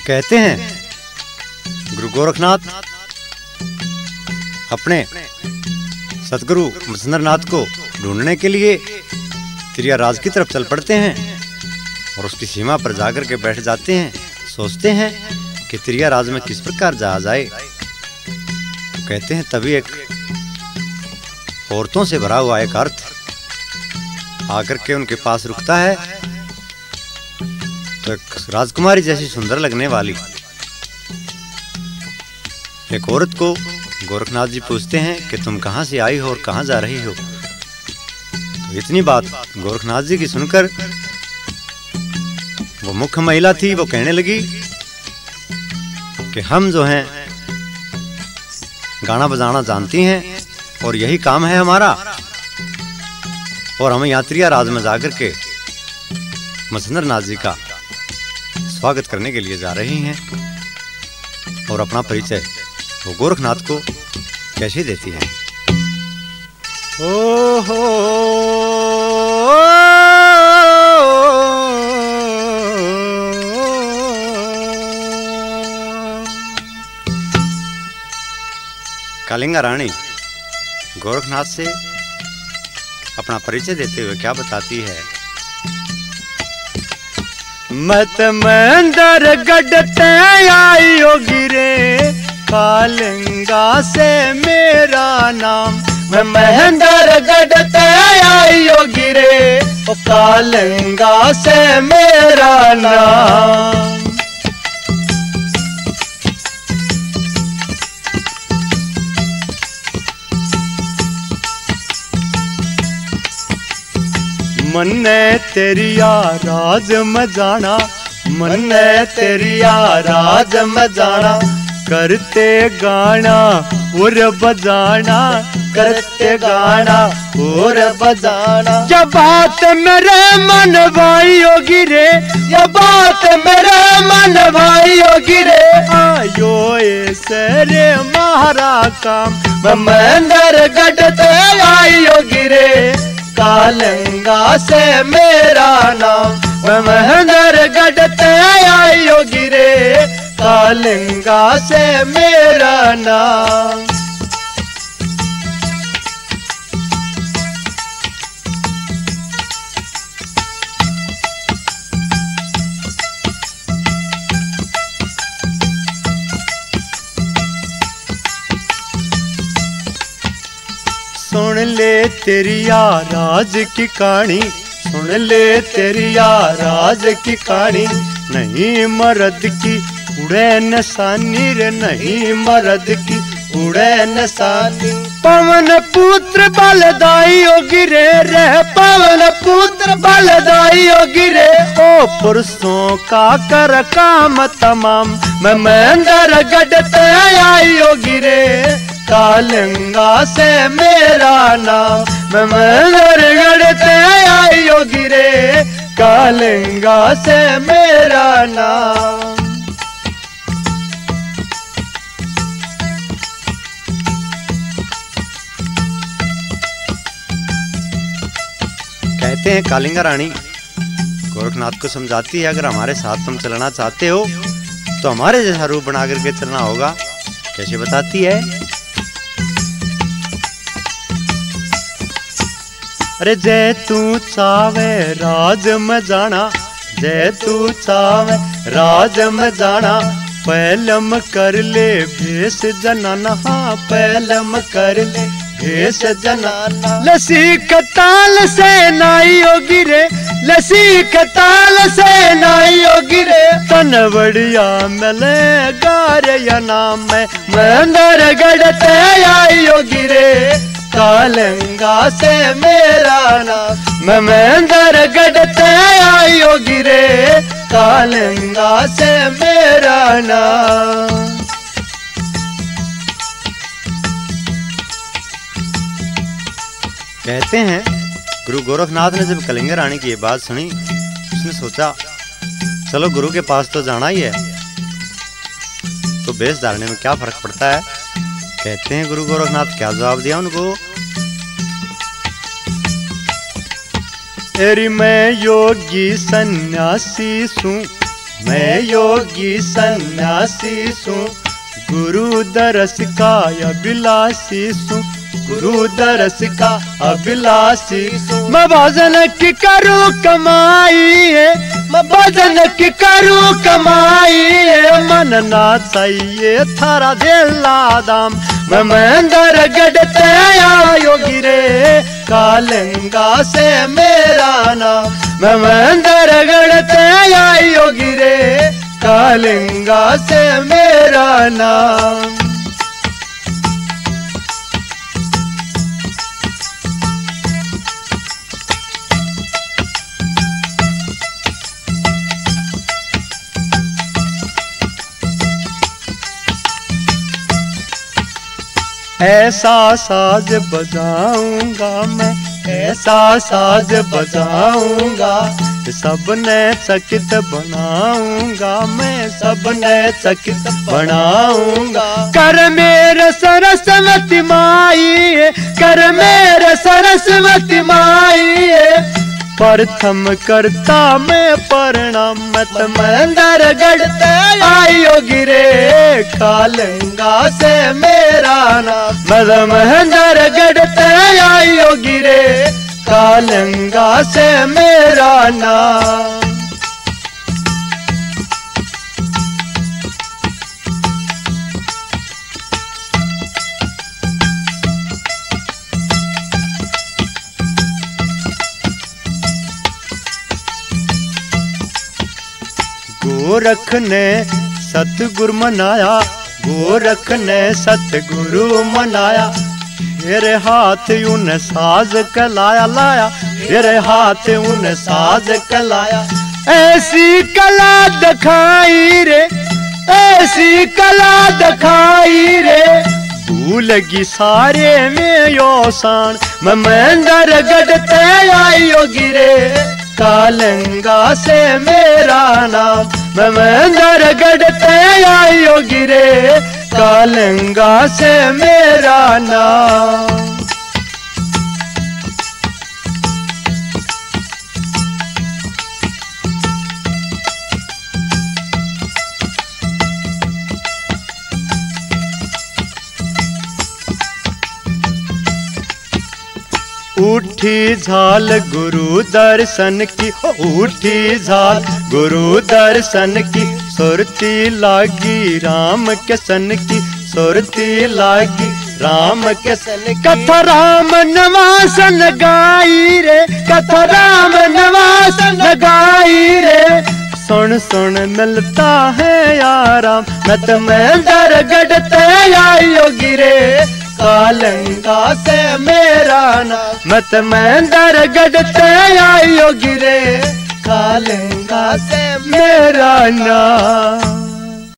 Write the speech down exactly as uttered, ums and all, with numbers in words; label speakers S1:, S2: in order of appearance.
S1: कहते हैं गुरु गोरखनाथ अपने सतगुरु मत्स्येंद्रनाथ को ढूंढने के लिए तिरियाराज की तरफ चल पड़ते हैं और उसकी सीमा पर जाकर के बैठ जाते हैं। सोचते हैं कि तिरियाराज में किस प्रकार जाया जाए। तो कहते हैं तभी एक औरतों से भरा हुआ एक अर्थ आकर के उनके पास रुकता है। तो एक राजकुमारी जैसी सुंदर लगने वाली एक औरत को गोरखनाथ जी पूछते हैं कि तुम कहां से आई हो और कहां जा रही हो। तो इतनी बात गोरखनाथ जी की सुनकर वो मुख्य महिला थी, वो कहने लगी कि हम जो हैं गाना बजाना जानती हैं और यही काम है हमारा, और हम यहाँ तिरियाराज में जाकर के मत्स्येंद्रनाथ जी का स्वागत करने के लिए जा रही हैं। और अपना परिचय वो गोरखनाथ को कैसे देती हैं। ओ हो कालिंगा रानी गोरखनाथ से अपना परिचय देते हुए क्या बताती है।
S2: मत मंदर गढ़ते आई होगी रे, कालिंगा से मेरा नाम। मैं महेंद्र गढ़ते आई होगी रे, कालिंगा से मेरा नाम। मन्ने तेरिया राज में जाना, मन्ने तेरिया राज में जाना, करते गाना और बजाना, करते गाना और बजाना। ये बात मेरे मन भाई होगी रे, ये बात मेरे मन भाई होगी रे, आयो ऐसे रे मारा काम। मैं महेंद्र गढ़ते आई होगी रे, कालिंगा से मेरा नाम। मैं महेंद्र गढ़ते आई होगी रे, कालिंगा से मेरा नाम। सुन ले तेरिया राज की कहानी, सुन ले तेरिया राज की कहानी। नहीं मर्द की उड़े निशानी रे, नहीं मर्द की उड़े निशानी। पवन पुत्र बलदाई होगी रे, रे पवन पुत्र बलदाई होगी रे, ओ पुरुषों का कर काम तमाम। मैं महेंद्र गढ़ते आई होगी रे, कालिंगा से मेरा नाम। मैं महेंद्र गढ़ते आई होगी रे, कालिंगा से मेरा नाम।
S1: कहते हैं कालिंगा रानी गोरखनाथ को समझाती है, अगर हमारे साथ तुम चलना चाहते हो तो हमारे जैसा रूप बना करके चलना होगा। कैसे बताती है।
S2: अरे जय तू चावे राज में जाना, जय तू चावे राज में जाना, पहलम कर ले भेष जनाना। हाँ पहलम कर ले भेष जनाना। लसी कताल से नाई होगी रे, लसी कताल से नाई होगी रे, तन बढ़िया मिले गारे या नाम। मैं महेंद्र गढ़ते आई होगी रे, कालिंगा से मेरा नाम। मैं महेंद्र गढ़ते आई होगी रे, कालिंगा से मेरा नाम।
S1: कहते हैं गुरु गोरखनाथ ने जब कालिंगा रानी की ये बात सुनी, उसने सोचा चलो गुरु के पास तो जाना ही है, तो भेष धारने में क्या फर्क पड़ता है। कहते हैं गुरु गोरखनाथ क्या जवाब दिया उनको।
S2: एरी मैं योगी सन्यासी सू, मैं योगी सन्यासी सू गुरु दरस का अभिलाषी सू गुरु दरस का अभिलाषी मैं भजन की करूं कमाई मैं भजन की करूं कमाई मन ना चाहिए थारा दिला दाम मैं महेंद्र गढ़ते आयो गिरे कालंगा से मेरा नाम मैं महेंद्र गढ़ते आयो गिरे कालंगा से मेरा नाम। ऐसा साज बजाऊंगा मैं ऐसा साज बजाऊंगा सबने चकित बनाऊंगा मैं सबने चकित बनाऊंगा कर मेरे सरस्वती माई कर मेरे सरस्वती माई प्रथम करता मैं प्रणाम मत महेंद्र गढ़ते आयो गिरे कालंगा से मेरा नाम मत महेंद्र गढ़ते आयो गिरे कालंगा से मेरा नाम। गोरख ने सतगुरु मनाया गोरख ने सतगुरु मनाया मेरे हाथ उन साज कलाया लाया मेरे हाथ उन साज कलाया ऐसी कला दिखाई रे ऐसी कला दिखाई रे भूलगी सारे में योसान मैं महेंद्र गढ़ते आयो गिरे कालंगा से मेरा नाम मैं महेंद्र गढ़ते आयो गिरे कालंगा से मेरा नाम। उठी झाल गुरु दर्शन की उठी झाल गुरु दर्शन की सुरती लागी राम के सन की सुरती लागी राम के सन कथा राम नवासन गाई रे कथा राम नवासन गाई रे सुन सुन मिलता है आराम मत महेंद्र गढ़ते आयो गिरे कालंगा से मेरा नाम मत महेंद्र गढ़ते आयो गिरे कालंगा से मेरा नाम।